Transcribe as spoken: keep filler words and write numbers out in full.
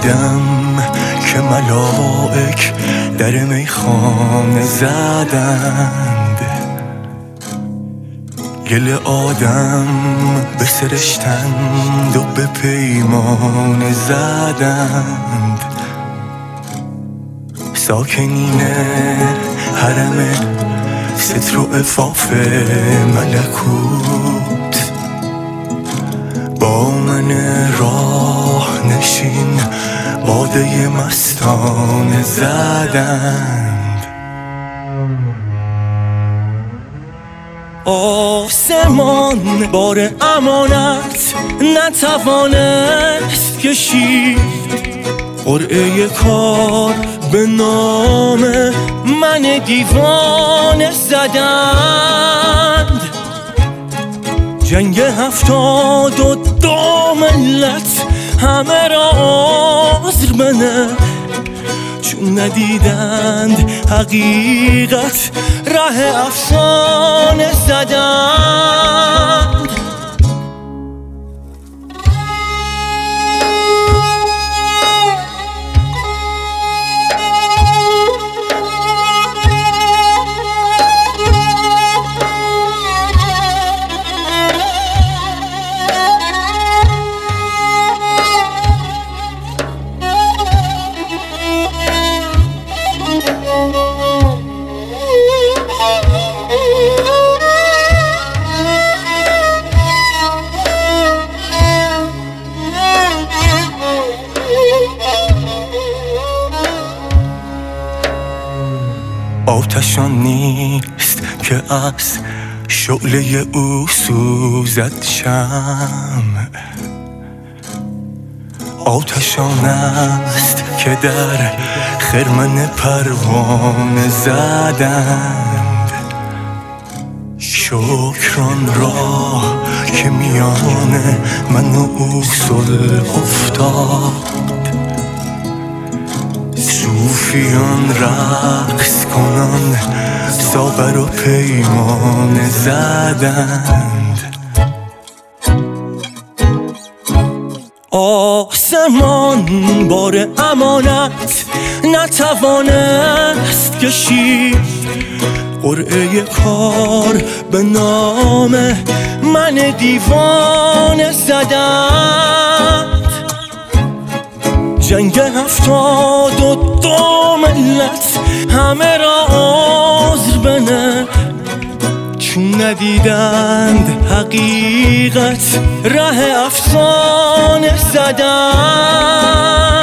دیدم که ملائک در میخانه زدند، گل آدم به سرشتند و به پیمان زدند. ساکنین حرم ستر و عفاف ملکوت با من راه نشین باده مستانه زدند. آسمان بار امانت نتوانست کشید، قرعه کار به نام من دیوانه زدند. جنگ هفتاد و دو ملت همه را عذر بنه، چون ندیدند حقیقت ره افسانه زدند. آتشان نیست که از شعله او سوزد شمع، آتشان است که در خرمن پروانه زدند. شکران را که میان من و او صلح افتاد، صوفیان رقص کنان ساغر و پیمانه زدند. آسمان بار امانت نتوانست کشید، قرعه کار به نام من دیوانه زدند. جنگ هفتاد و دو ملت همه را عذر بنه، چون ندیدند حقیقت ره افسانه زدند.